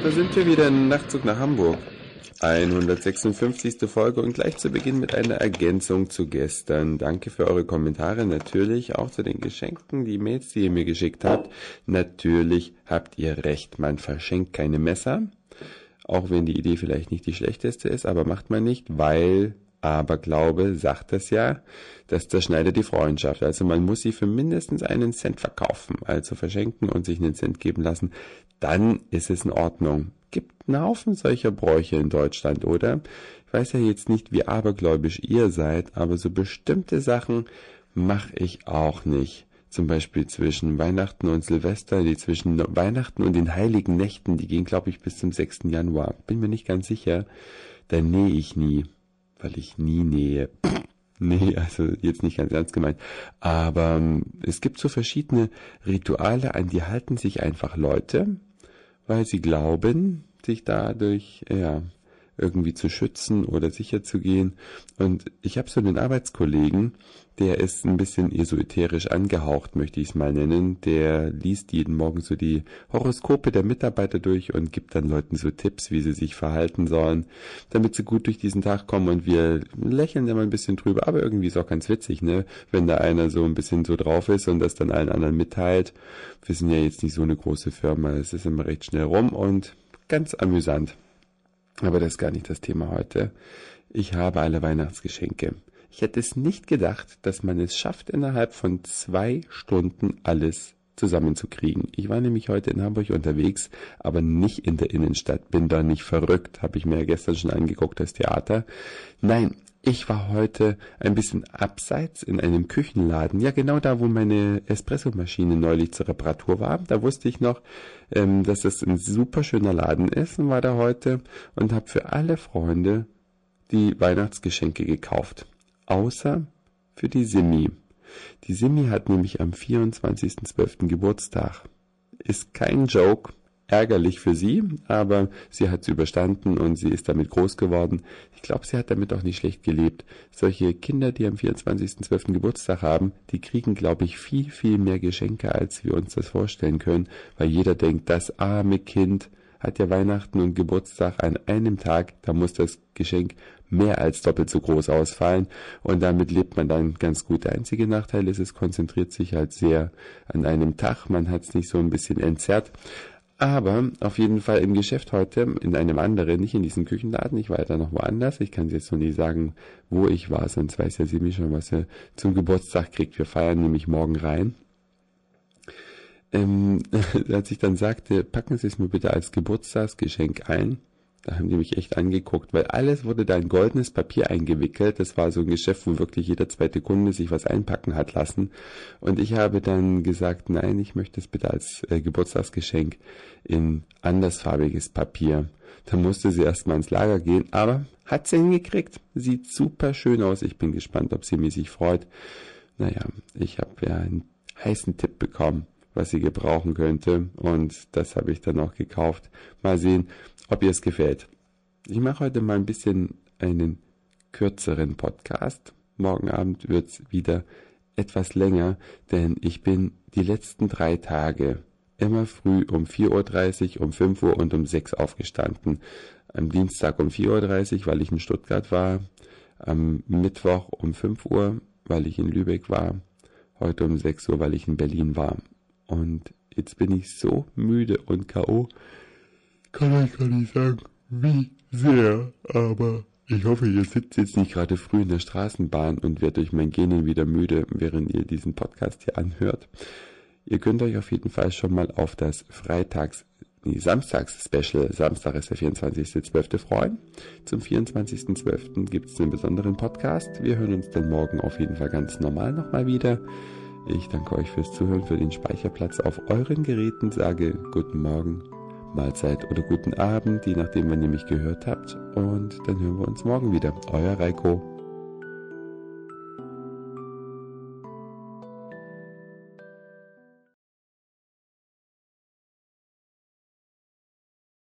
Da sind wir wieder im Nachtzug nach Hamburg. 156. Folge und gleich zu Beginn mit einer Ergänzung zu gestern. Danke für eure Kommentare, natürlich auch zu den Geschenken, die Mails, die ihr mir geschickt habt. Natürlich habt ihr recht, man verschenkt keine Messer, auch wenn die Idee vielleicht nicht die schlechteste ist, aber macht man nicht, weil Aberglaube sagt das ja, das zerschneidet die Freundschaft. Also man muss sie für mindestens einen Cent verkaufen, also verschenken und sich einen Cent geben lassen, dann ist es in Ordnung. Gibt einen Haufen solcher Bräuche in Deutschland, oder? Ich weiß ja jetzt nicht, wie abergläubisch ihr seid, aber so bestimmte Sachen mache ich auch nicht. Zum Beispiel zwischen Weihnachten und Silvester, die zwischen Weihnachten und den Heiligen Nächten, die gehen, glaube ich, bis zum 6. Januar. Bin mir nicht ganz sicher. Da nähe ich nie, weil ich nie nähe. Nee, also jetzt nicht ganz ernst gemeint. Aber es gibt so verschiedene Rituale, an die halten sich einfach Leute, weil sie glauben, sich dadurch irgendwie zu schützen oder sicher zu gehen. Und ich habe so einen Arbeitskollegen, der ist ein bisschen esoterisch angehaucht, möchte ich es mal nennen. Der liest jeden Morgen so die Horoskope der Mitarbeiter durch und gibt dann Leuten so Tipps, wie sie sich verhalten sollen, damit sie gut durch diesen Tag kommen. Und wir lächeln immer ein bisschen drüber, aber irgendwie ist auch ganz witzig, ne? Wenn da einer so ein bisschen so drauf ist und das dann allen anderen mitteilt. Wir sind ja jetzt nicht so eine große Firma, es ist immer recht schnell rum und ganz amüsant. Aber das ist gar nicht das Thema heute. Ich habe alle Weihnachtsgeschenke. Ich hätte es nicht gedacht, dass man es schafft, innerhalb von 2 Stunden alles zusammenzukriegen. Ich war nämlich heute in Hamburg unterwegs, aber nicht in der Innenstadt. Bin da nicht verrückt, habe ich mir ja gestern schon angeguckt, das Theater. Nein, ich war heute ein bisschen abseits in einem Küchenladen. Ja, genau da, wo meine Espressomaschine neulich zur Reparatur war. Da wusste ich noch, dass es ein super schöner Laden ist und war da heute und habe für alle Freunde die Weihnachtsgeschenke gekauft. Außer für die Simi. Die Simi hat nämlich am 24.12. Geburtstag. Ist kein Joke. Ärgerlich für sie, aber sie hat es überstanden und sie ist damit groß geworden. Ich glaube, sie hat damit auch nicht schlecht gelebt. Solche Kinder, die am 24.12. Geburtstag haben, die kriegen, glaube ich, viel, viel mehr Geschenke, als wir uns das vorstellen können, weil jeder denkt, das arme Kind hat ja Weihnachten und Geburtstag an einem Tag, da muss das Geschenk mehr als doppelt so groß ausfallen und damit lebt man dann ganz gut. Der einzige Nachteil ist, es konzentriert sich halt sehr an einem Tag, man hat es nicht so ein bisschen entzerrt. Aber auf jeden Fall im Geschäft heute, in einem anderen, nicht in diesem Küchenladen, ich war ja da noch woanders, ich kann jetzt noch nicht sagen, wo ich war, sonst weiß ja Simi schon, was er zum Geburtstag kriegt. Wir feiern nämlich morgen rein. Als ich dann sagte, packen Sie es mir bitte als Geburtstagsgeschenk ein, da haben die mich echt angeguckt, weil alles wurde da in goldenes Papier eingewickelt. Das war so ein Geschäft, wo wirklich jeder zweite Kunde sich was einpacken hat lassen. Und ich habe dann gesagt, nein, ich möchte es bitte als Geburtstagsgeschenk in andersfarbiges Papier. Da musste sie erstmal ins Lager gehen, aber hat sie hingekriegt. Sieht super schön aus. Ich bin gespannt, ob sie sich freut. Naja, ich habe ja einen heißen Tipp bekommen, was sie gebrauchen könnte. Und das habe ich dann auch gekauft. Mal sehen, ob ihr es gefällt. Ich mache heute mal ein bisschen einen kürzeren Podcast. Morgen Abend wird es wieder etwas länger, denn ich bin die letzten 3 Tage immer früh um 4.30 Uhr, um 5 Uhr und um 6 Uhr aufgestanden. Am Dienstag um 4.30 Uhr, weil ich in Stuttgart war. Am Mittwoch um 5 Uhr, weil ich in Lübeck war. Heute um 6 Uhr, weil ich in Berlin war. Und jetzt bin ich so müde und K.O., kann ich gar nicht sagen, wie sehr, aber ich hoffe, ihr sitzt jetzt nicht gerade früh in der Straßenbahn und werdet durch mein Gähnen wieder müde, während ihr diesen Podcast hier anhört. Ihr könnt euch auf jeden Fall schon mal auf das Samstags-Special, Samstag ist der 24.12. freuen. Zum 24.12. gibt es einen besonderen Podcast. Wir hören uns dann morgen auf jeden Fall ganz normal nochmal wieder. Ich danke euch fürs Zuhören, für den Speicherplatz auf euren Geräten, sage guten Morgen, Mahlzeit oder guten Abend, je nachdem, wann ihr mich gehört habt. Und dann hören wir uns morgen wieder. Euer Reiko.